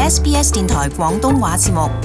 SBS 電台廣東話節目。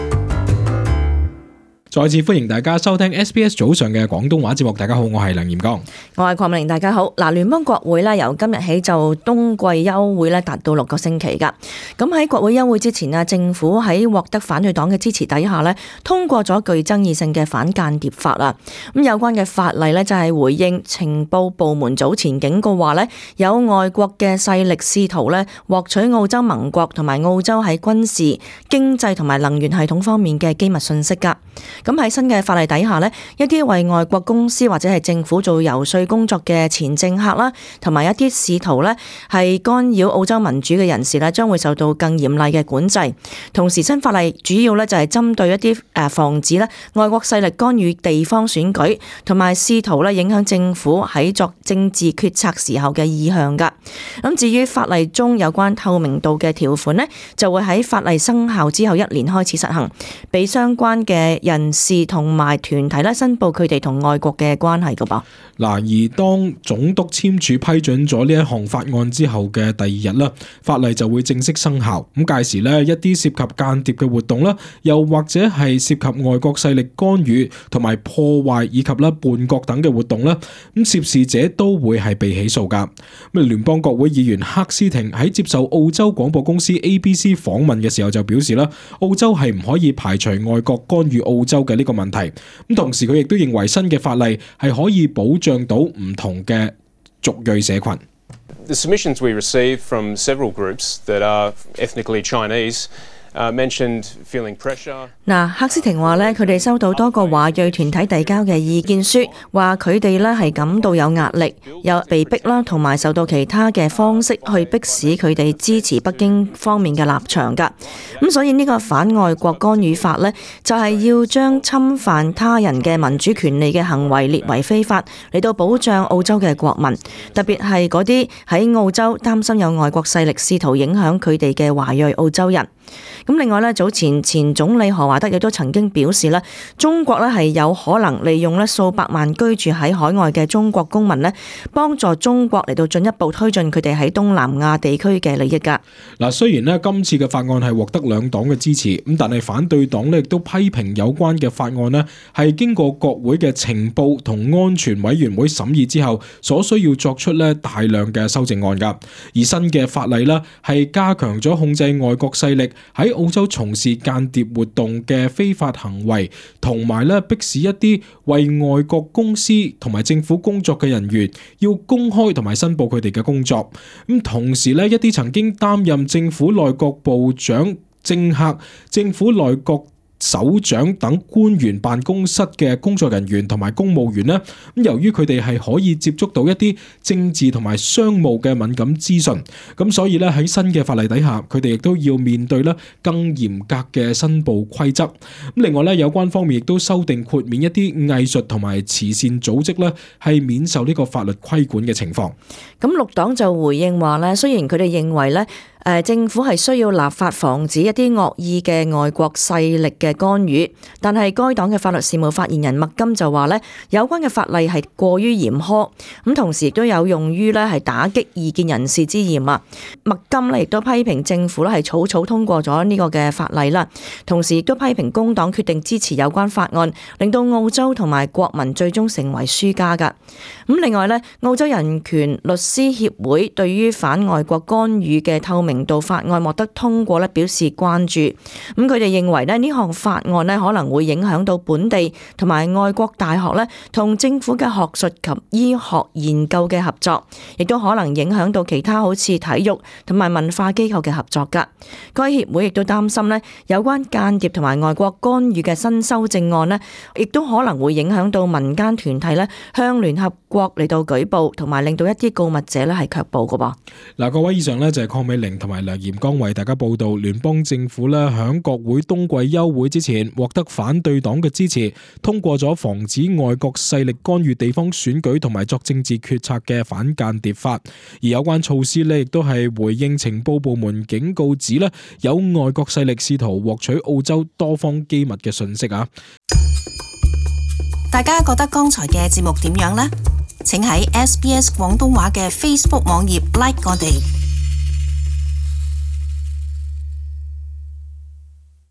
再次歡迎大家收聽 SBS 早上嘅廣東話節目。大家好，我係梁炎剛， 我係鄺美玲。大家好。聯邦國會咧由今日起就冬季休會咧達到6個星期噶。咁喺國會休會之前啊，政府喺獲得反對黨嘅支持底下咧，通過咗具爭議性嘅反間諜法啊。咁有關嘅法例咧就係回應情報部門早前警告話咧，有外國嘅勢力試圖咧獲取澳洲盟國同埋澳洲喺軍事、經濟同埋能源系統方面嘅機密信息噶。咁喺新嘅法例底下呢，一啲為外國公司或者係政府做游說工作嘅前政客啦，同埋一啲試圖呢係干擾澳洲民主嘅人士呢，將會受到更嚴厲嘅管制。同時，新法例主要呢就係針對一啲防止呢外國勢力干預地方選舉，同埋試圖呢影響政府喺作政治決策時候嘅意向噶。咁至於法例中有關透明度嘅條款呢，就會喺法例生效之後1年開始實行，俾相關嘅人士同埋團體咧申報佢哋同外國嘅關係噶噃。 而當總督簽署批准咗呢一項法案之後嘅第2日啦，法例就會正式生效。咁屆時呢，一啲涉及間諜嘅活動啦，又或者係涉及外國勢力干預同埋破壞以及咧叛國等嘅活動啦，咁涉事者都會係被起訴噶。咁聯邦國會議員克斯廷喺接受澳洲廣播公司 ABC 訪問嘅時候就表示啦，澳洲係唔可以排除外國干預澳洲嘅呢個問題。咁同時佢亦都認為新嘅法例係可以保障到唔同嘅族裔社群。 The submissions we received from several groups that are ethnically Chinese mentioned feeling pressure。 克斯廷話咧，佢哋收到多個華裔團體遞交嘅意見書，話佢哋咧係感到有壓力、有被逼啦，同埋受到其他嘅方式去迫使佢哋支持北京方面嘅立場噶。咁所以呢個反外國干預法呢，就係要將侵犯他人嘅民主權利嘅行為列為非法，嚟到保障澳洲嘅國民，特別係嗰啲喺澳洲擔心有外國勢力試圖影響佢哋嘅華裔澳洲人。咁另外咧，早前前總理何華德亦都曾經表示咧，中國咧係有可能利用咧數百萬居住喺海外嘅中國公民咧，幫助中國嚟到進一步推進佢哋喺東南亞地區嘅利益噶。 雖然咧今次嘅法案係獲得兩黨嘅支持，咁但係反對黨咧亦都批評有關嘅法案咧係經過國會嘅情報同安全委員會審議之後，所需要作出咧大量嘅修正案噶。而新嘅法例咧係加強咗控制外國勢力喺澳洲從事間諜活動嘅非法行為，同埋咧迫使一啲為外國公司同埋政府工作嘅人員要公開同埋申報佢哋嘅工作。咁同時咧，一啲曾經擔任政府內閣部長、政客、政府內閣首長等官員辦公室嘅工作人員同埋公務員呢，咁由於佢哋係可以接觸到一啲政治同埋商務嘅敏感資訊，咁所以咧喺新嘅法例底下，佢哋亦都要面對咧更嚴格嘅申報規則。咁另外咧，有關方面亦都修訂豁免一啲藝術同埋慈善組織咧係免受呢個法律規管嘅情況。 咁綠黨就回應話咧，雖然佢哋認為咧，政府係需要立法防止一啲惡意嘅外國勢力嘅干預，但係該黨嘅法律事務發言人麥金就話咧，有關嘅法例係過於嚴苛，咁同時亦都有用於咧係打擊異見人士之嫌啊。麥金咧亦都批評政府咧係草草通過咗呢個嘅法例啦，同時亦都批評工黨決定支持有關法案，令到澳洲同埋國民最終成為輸家噶。咁另外咧，澳洲人權律師協會對於反外國干預嘅透明度法案獲得通過咧，表示關注。咁佢哋認為咧，呢項法案咧可能會影響到本地同埋外國大學咧同政府嘅學術及醫學研究嘅合作，亦都可能影響到其他好似體育同埋文化機構嘅合作噶。該協會亦都擔心咧，有關間諜同埋外國干預嘅新修正案咧，亦都可能會影響到民間團體咧向聯合國嚟到舉報，同埋令到一啲告密者咧係卻步噶噃。 各位，以上咧就係鄺美玲同埋梁炎剛為大家報道，聯邦政府咧響國會冬季休會之前獲得反對黨嘅支持，通過咗防止外國勢力干預地方選舉同埋作政治決策嘅反間諜法。而有關措施咧亦都係回應情報部門警告指咧有外國勢力試圖獲取澳洲多方機密嘅信息啊。 大家覺得剛才嘅節目點樣呢？請喺SBS 廣東話嘅 Facebook 網頁 like 我哋。